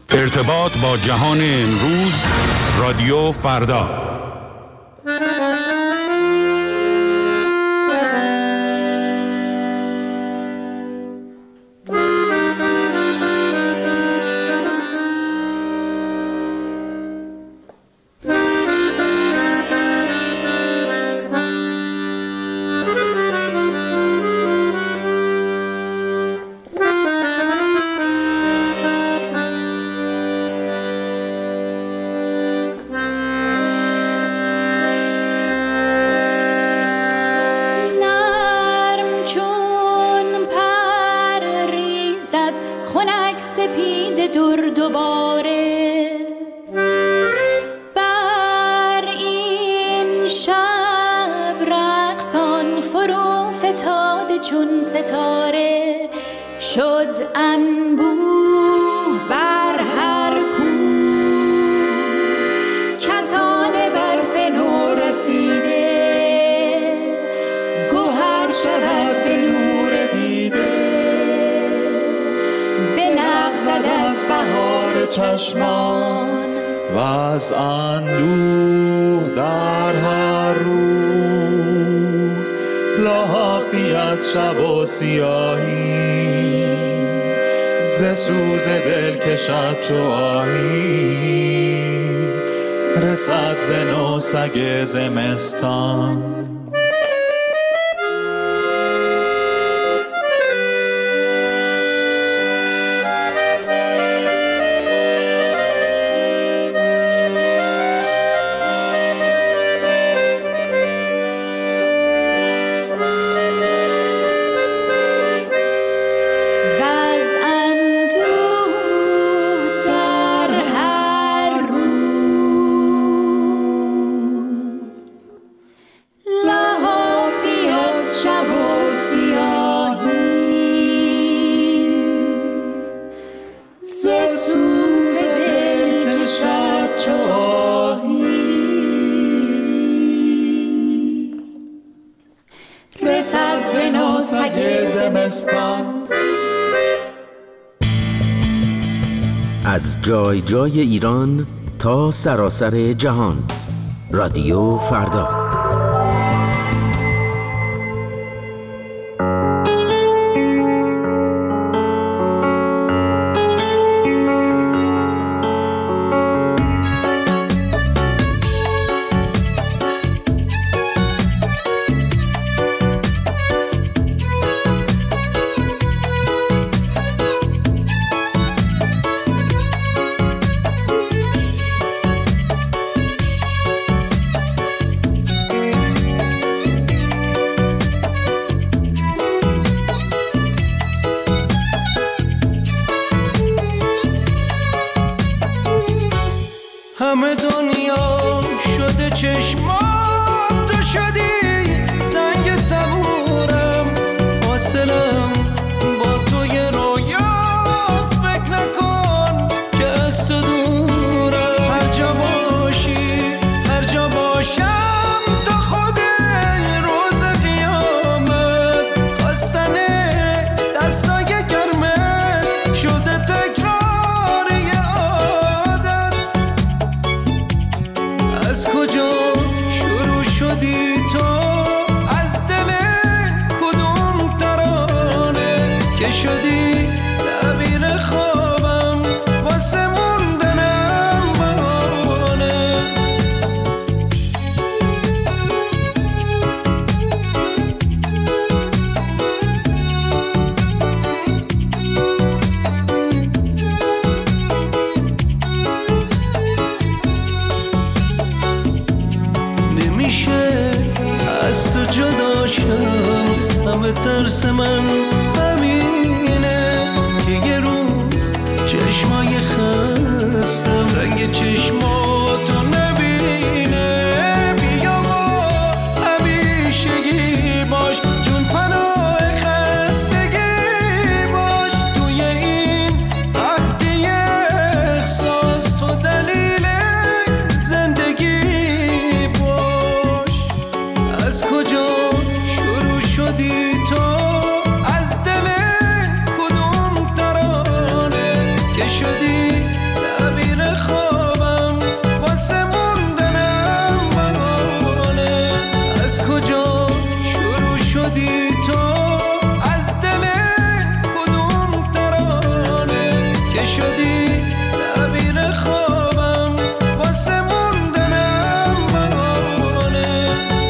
ارتباط با جهان امروز، رادیو فردا. چشمان و از اندوه در هر رو لحافی از شب و سیاهی ز سوز دل کشد چو آهی رسد ز نو سگ زمستان. از جای جای ایران تا سراسر جهان، رادیو فردا. همه دنیا شده چشمات، تو شدی سنگ صبورم، فاصلم با تو یه رویاست، فکر نکن که از تو دورم. هر جا باشی هر جا باشم تا خود روز قیامت، خواستن دستای گرمت شده تکرار یه عادت. از کجا شروع شدی تو، از دل کدوم ترانه که شدی تعبیر خوابم، واسه موندنم بهانه. نمیشه از تو جدا شم، همه ترس من همینه که یه روز چشمای خستم رنگ چشماتو نبینه. بیا با همیشگی باش، جون پناه خستگی باش، توی این وقتی احساس و دلیل زندگی باش. از کجا شروع شدی تو، از دل کدوم ترانه که شدی شدی تعبیر خوابم واسه موندنم بهانه.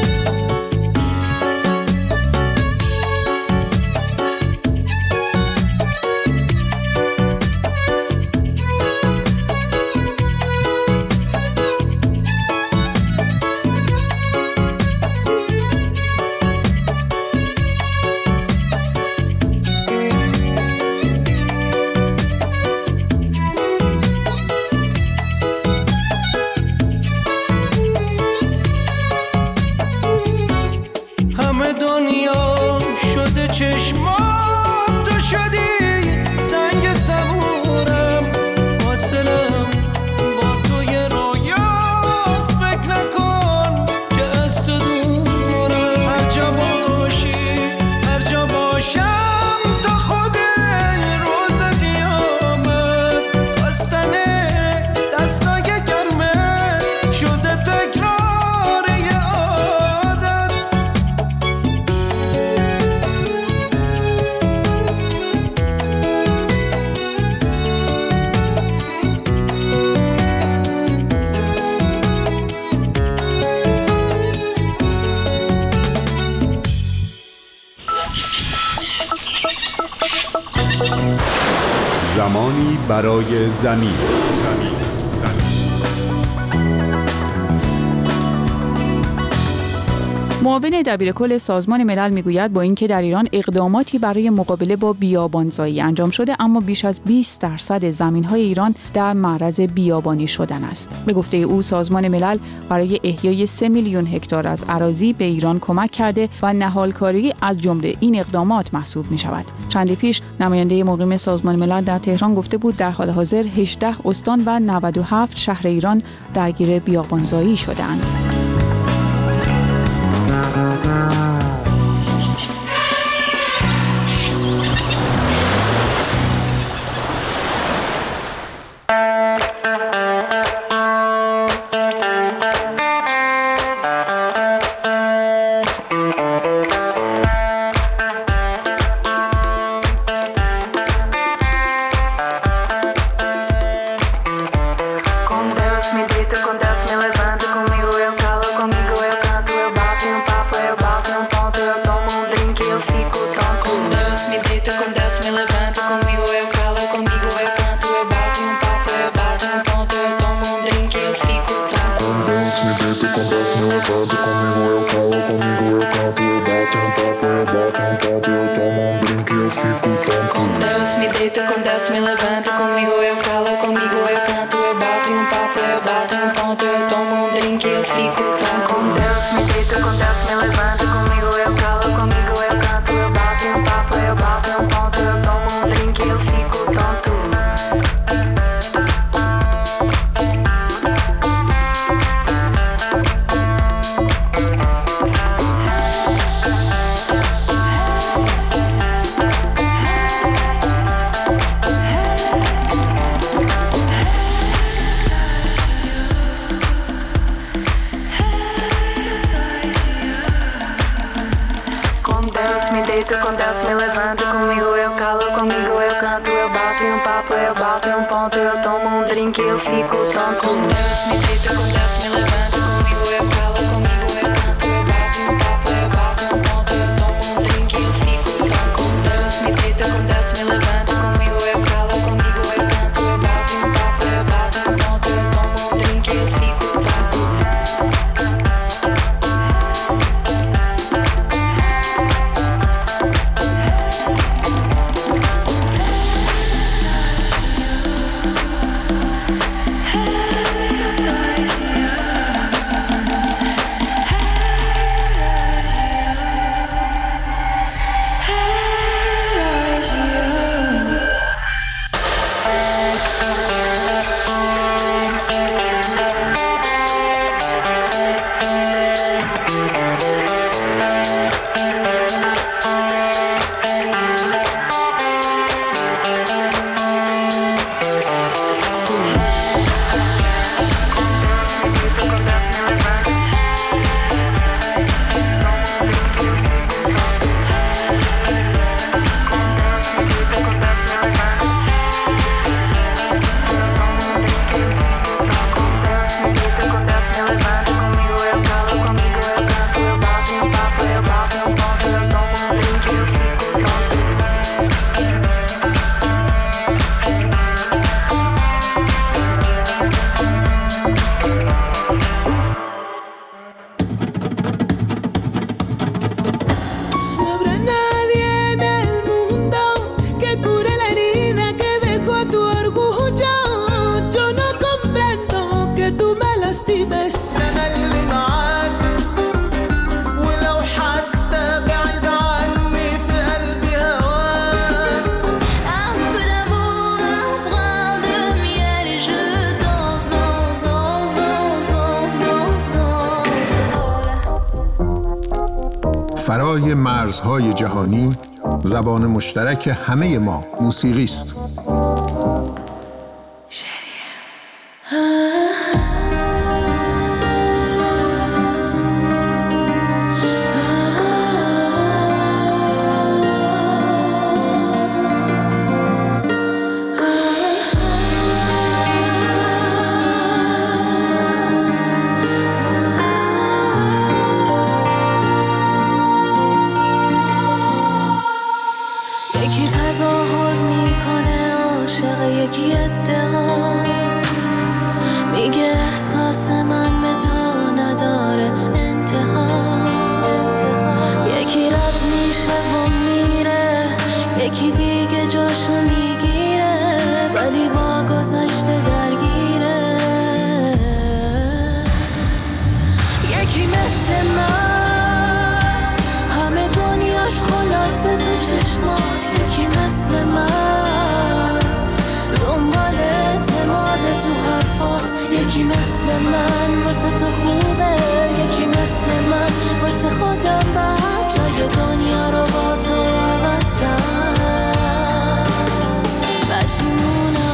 همه دنیا شده چشمات، تو شدی سنگ صبورم، فاصلم با تو یه رویاست، فکر نکن که از تو دورم. هر جا باشی هر جا باشم تا خود روز قیامت، خواستن دستای گرمت شده تکرار یه عادت. زمانی برای زمین. معاون دبیرکل سازمان ملل میگوید با اینکه در ایران اقداماتی برای مقابله با بیابانزایی انجام شده، اما بیش از 20% زمین‌های ایران در معرض بیابانی شدن است. به گفته او سازمان ملل برای احیای 3 میلیون هکتار از اراضی به ایران کمک کرده و نهالکاری از جمله این اقدامات محسوب می‌شود. چندی پیش نماینده مقیم سازمان ملل در تهران گفته بود در حال حاضر 18 استان و 97 شهر ایران درگیر بیابانزایی شده‌اند. Com Deus me levanta, comigo eu calo, comigo eu canto, eu bato em um papo, eu bato em um ponto, eu tomo um drink e eu fico tonto. Com Deus me deita, com Deus me levanta, comigo eu calo, comigo eu canto, eu bato em um papo, eu bato em um ponto, eu tomo um drink e eu fico tonto. Com Deus me deita, com Deus me levanta, comigo eu calo, comigo eu canto, eu bato em um papo, eu bato em um ponto, eu tomo um drink e eu fico tonto. فرای مرزهای جهانی، زبان مشترک همه ما موسیقی است. یکی تظاهر میکنه عاشق، یکی ادعا میگه احساس من به تو نداره انتها. یکی رد میشه و میره، یکی دیگه جاشو میگیره ولی با گذشته درگیره. یکی مثل من همه دنیاش خلاصه تو چشمات، یکی مثل من دنبال اعتماد تو حرفات، یکی مثل من واسه تو خوبه، یکی مثل من واسه خودم بد جای دنیا رو با تو عوض کرد. پشیمونم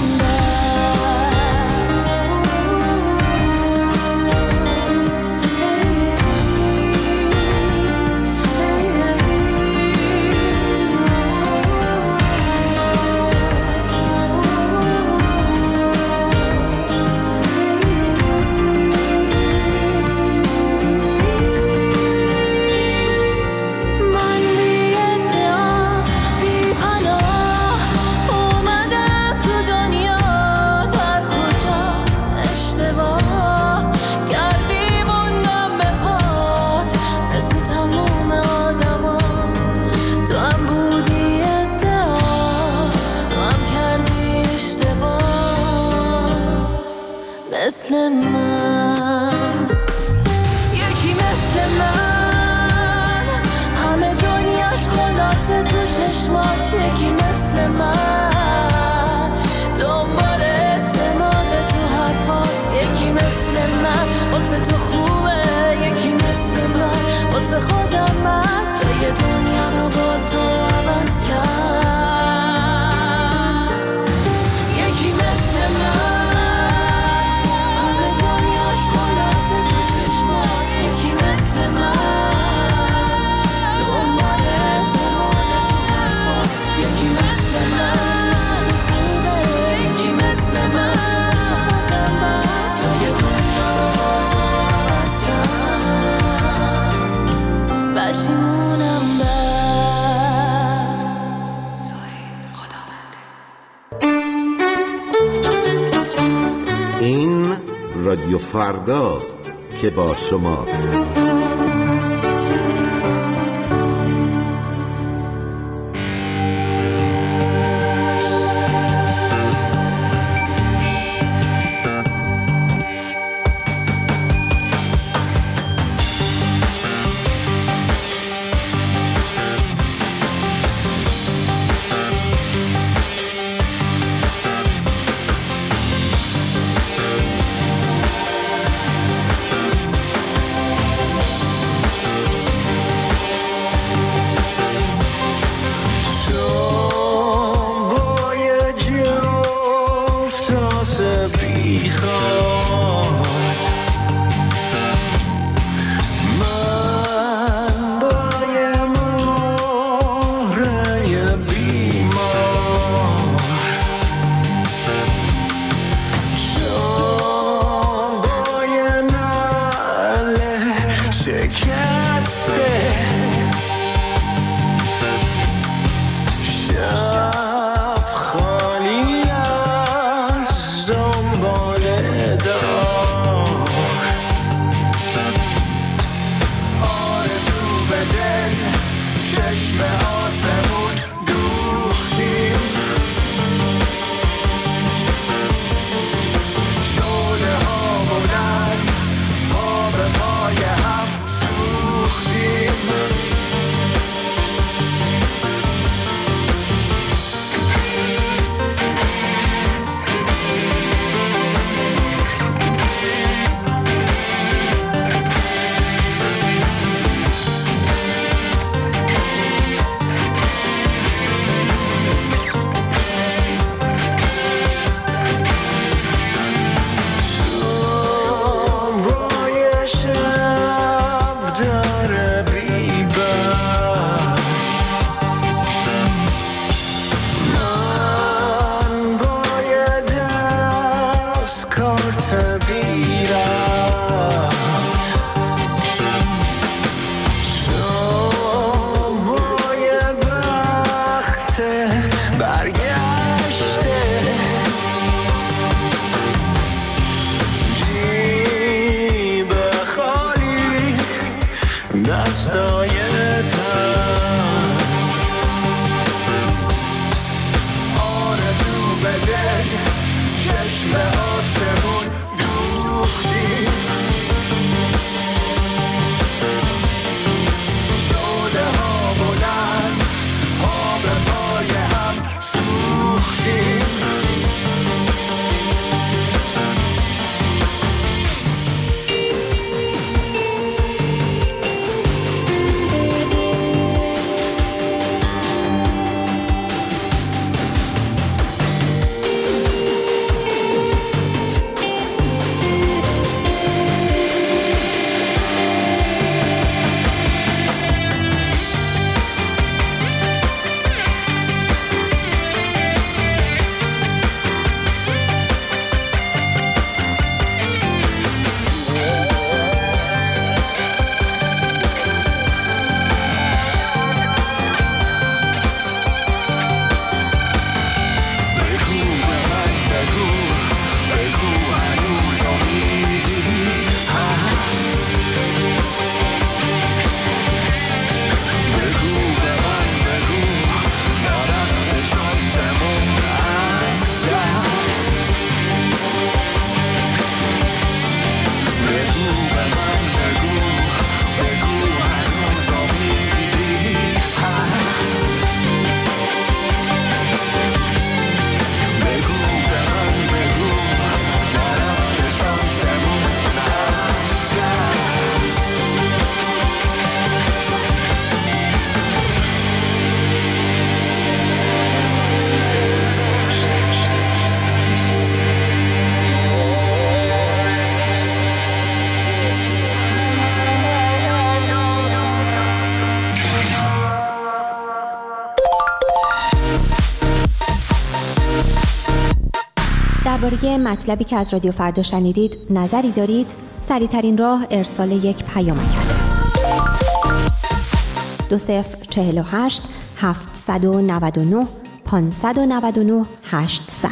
مثل من، یکی مثل من همه دنیاش خلاصه تو چشمات، یکی مثل من دنبال اعتماد تو حرفات، یکی مثل من واسه تو خوبه، یکی مثل من واسه خودم من جای دنیا رو با تو عوض کرد. یکی مثل من این رادیو فرداست که با شماست. دنبال دار واسه بیرات شمای وقت برگشته جیب خالی دستای تن آرزو بده چشم آسمون دوختی شعله ها بلند ها به پای هم سوختی درباره مطلبی که از رادیو فردا شنیدید نظری دارید؟ سریع‌ترین راه ارسال یک پیامک است. 2048 799 599 800.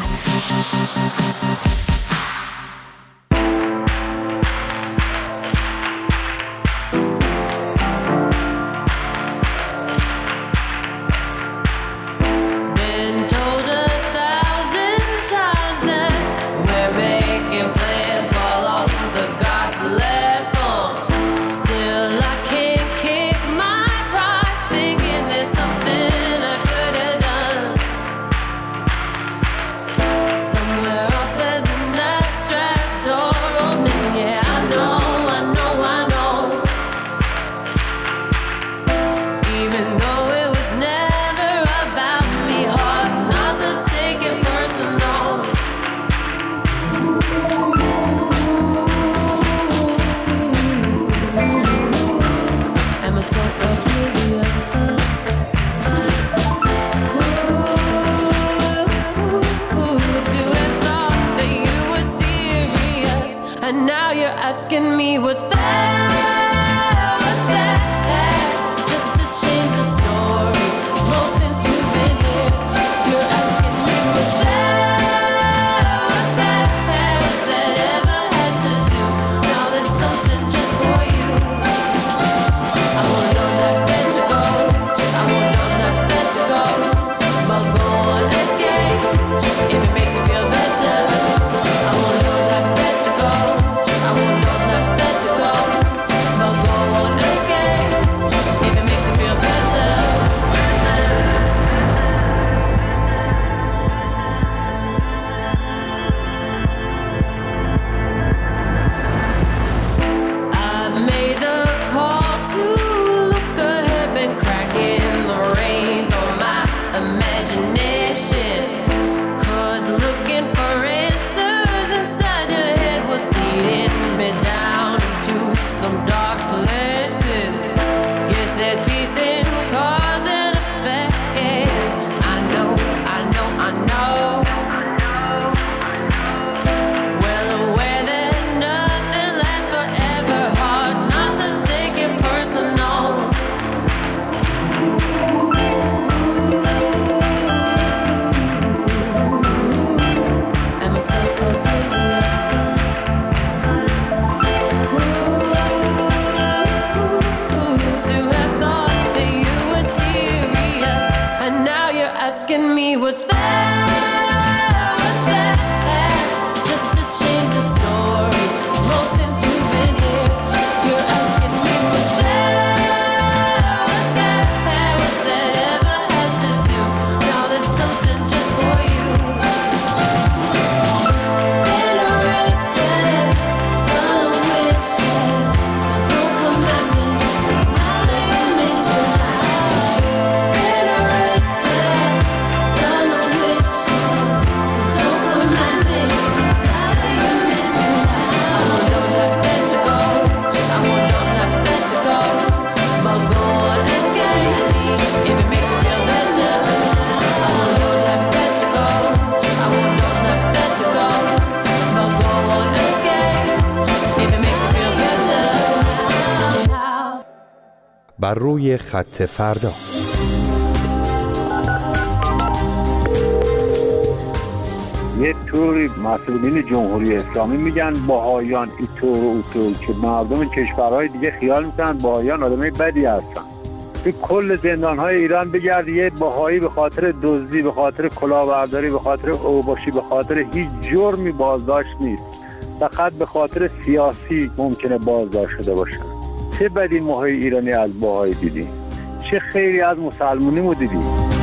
Feel better. I want those that better go. بر روی خط فردا. یه طوری مسئولین جمهوری اسلامی میگن بهائیان اینطور و اونطور که مردم کشورهای دیگه خیال میکنن بهائیان آدمای بدی هستن. تو کل زندانهای ایران بگرد یه بهایی به خاطر دزدی، به خاطر کلاهبرداری، به خاطر اوباشی، به خاطر هیچ جرمی بازداشت نیست. فقط به خاطر سیاسی ممکنه بازداشت شده باشه. چه بدی ماهای ایرانی از بهایی دیدیم، چه خیری از مسلمونی دیدیم.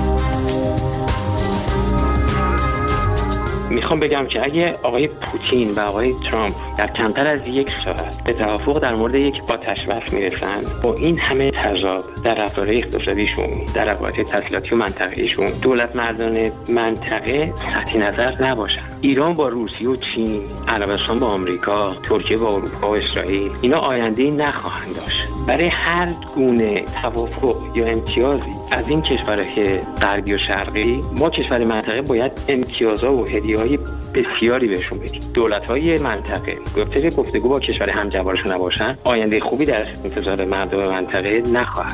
میخوام بگم که اگه آقای پوتین و آقای ترامپ در کمتر از یک ساعت به توافق در مورد یک آتش بس میرسن، با این همه تضاد در رفتار اقتصادیشون، در روابط تسلیحاتی و منطقه‌ایشون، دولت مردان منطقه سطحی نظر نباشن. ایران با روسیه و چین، عربستان با آمریکا، ترکیه با اروپا و اسرائیل، اینا آینده‌ای نخواهند داشت. برای هر گونه توافق یا امتیازی از این کشورهای غربی و شرقی، ما کشور منطقه باید امتیازها و هدیه‌های بسیاری بهشون بدیم. دولت‌های منطقه گفته گفتگو با کشور همجوارشون نباشن، آینده خوبی در انتظار مردم منطقه نخواهد.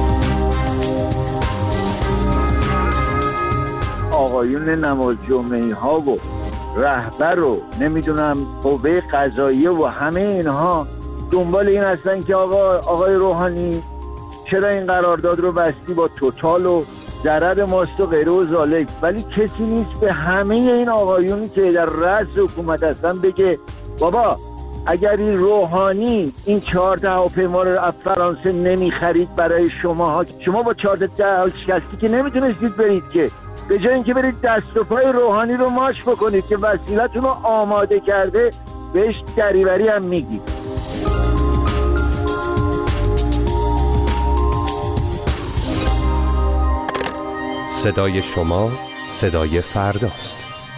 آقایون نماز جمعه ها و رهبر و نمیدونم قوه قضاییه و همه اینها دنبال این هستن که آقای روحانی چرا این قرارداد رو بستی با توتال و ضرر ماست و غیره و ذالک، ولی کسی نیست به همه این آقایونی که در رأس حکومت هستن بگه بابا اگر این روحانی این 4 هواپیما رو از فرانسه نمیخرید برای شما با 4 شکستی که نمیتونستید برید، که به جای اینکه برید دست و پای روحانی رو ماچ بکنید که وسیلتون رو آماده کرده، بهش دریوری هم میگید. صدای شما صدای فرداست.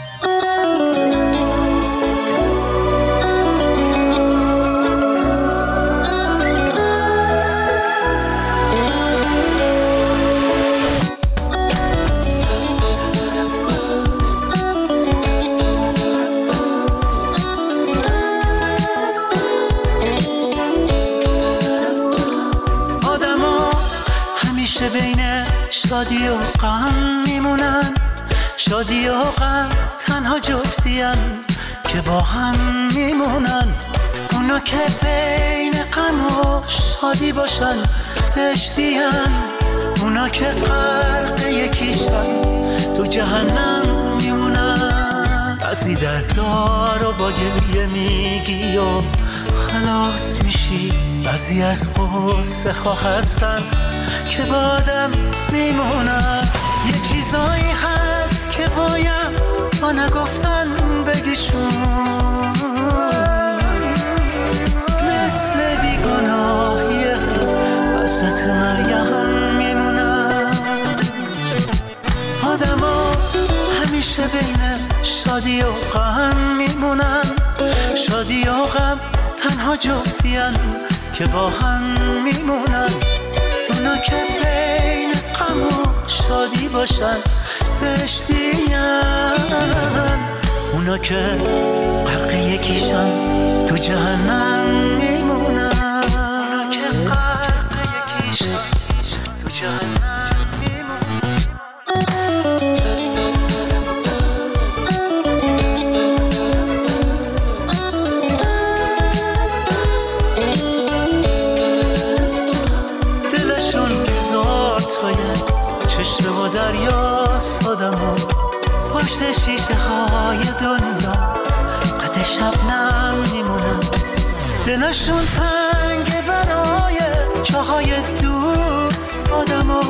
شادی و غم میمونن، شادی و غم تنها جفتین که با هم میمونن. اونا که بین غم و شادی باشن بهشتین، اونا که غرق یکیشن تو جهنم میمونن. بعضی دردار و با گریه میگی و خلاص میشی، بعضی از قصه خواه هستن که با آدم میمونن. یه چیزایی هست که باید با نگفتن بگیشون، مثل بیگناهی حضرت مریم میمونن. آدم ها همیشه بین شادی و غم میمونن، شادی و غم تنها جفتین که با هم میمونن. اونا که بین غم و شادی باشن بهشتین، اونا که غرق یکیشن تو جهنم میمونن. اونا که غرق یکیشن تو جهنم میمونن. چشم و دریاست آدمو پشت شیشه های دنیا قد شبنم میمونن. دلشون تنگه برای جاهای دور آدمو،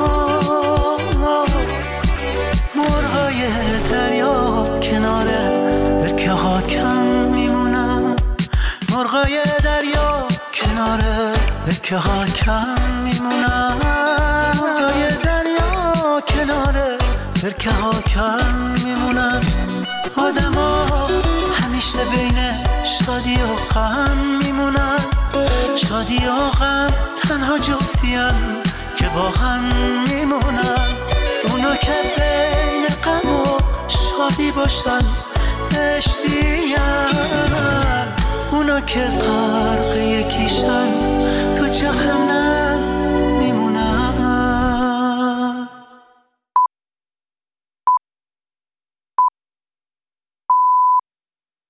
مرغای دریا کنار برکه ها کم میمونن. مرغای دریا کنار برکه ها کم میمونن. مرغای دریا کنار برکه ها کم میمونن. آدم ها همیشه بین شادی و غم میمونن، شادی و غم تنها جفتین که با هم میمونن. اونا که بین غم و باشن بهشتیم، اونا که